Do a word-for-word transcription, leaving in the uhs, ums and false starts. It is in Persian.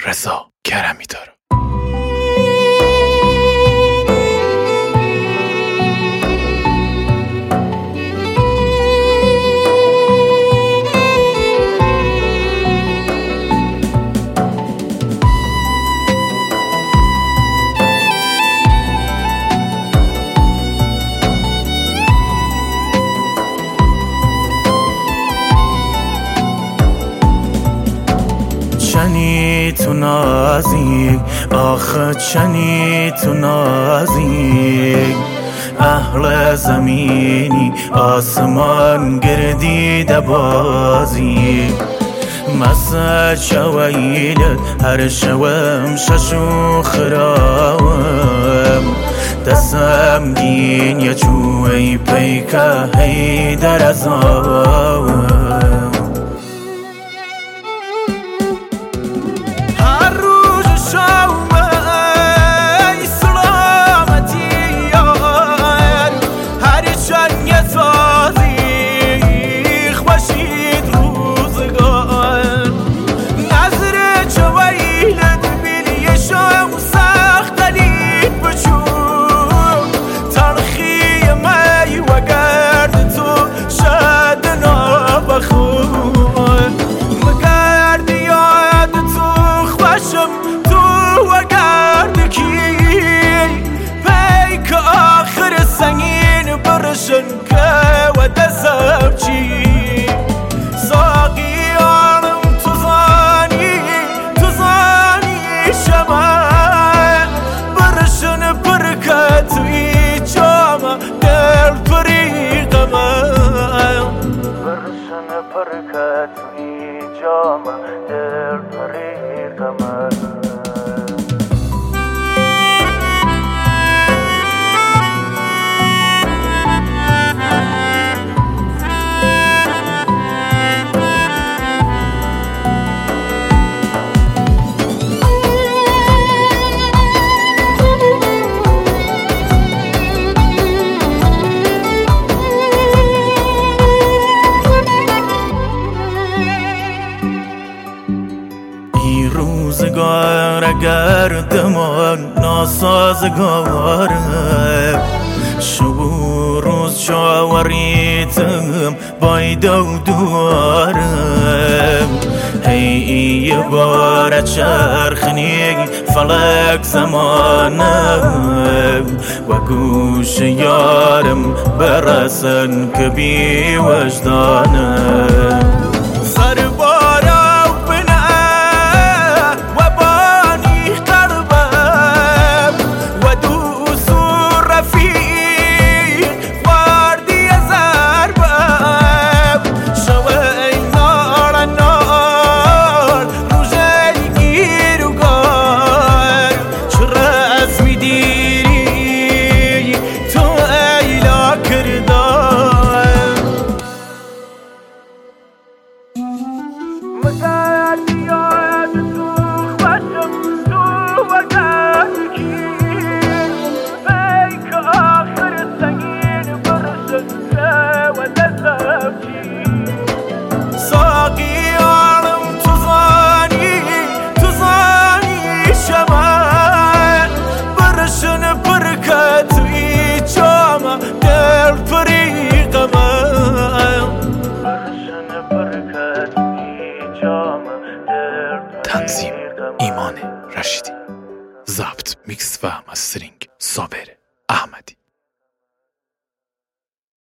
رضا کرمی داره. چنی تو نازی آخه چنی تو نازی اهل زمینی آسمان گردیده بازی مسا شویل هر شوم ششو خراوم دسم گین یا چوی پیکه هی در ازاوم شنكا ودسبتي ساقي عالم تزاني تزاني شمال برشن بركات ويجامة دير طريقة ما برشن بركات ويجامة دير طريقة ما روزگار اگر دمان ناسازگاره شب روز شاوریتم بایدو دوارم هی یه بار چرخنی فلک زمانم و گوش یارم برسن که بی وجدانم تنظیم ایمان رشیدی، ضبط میکس و مسترینگ صابر احمدی.